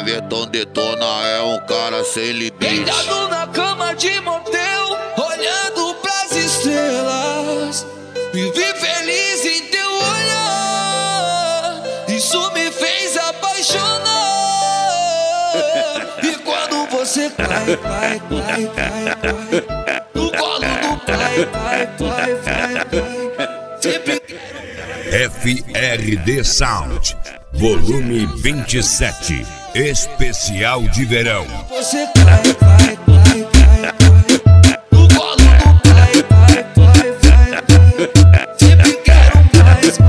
Everton detona, é um cara sem limite. Deitado na cama de motel, olhando pras estrelas, vivi feliz em teu olhar, isso me fez apaixonar. E quando você cai no colo do pai, sempre FRD Sound, volume 27, especial de verão. você cai no colo do pai, sempre quero mais,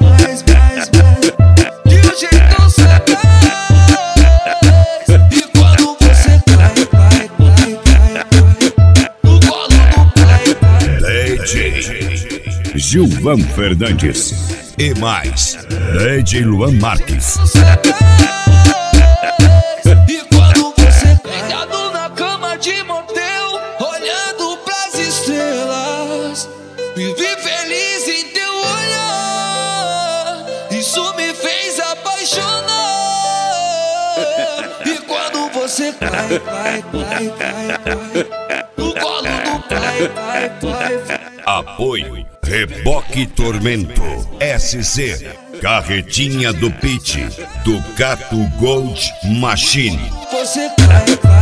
de um jeito sagaz. E quando você cai no colo do pai, DJ Gilvan Fernandes e mais DJ Luan Marques. E quando você deitado na cama de motel, olhando pras estrelas, vivi feliz em teu olhar, isso me fez apaixonar. E quando você cai no colo do pai, Apoio Reboque Tormento SC, Carretinha do Pit, Ducato Gold Machine. você cai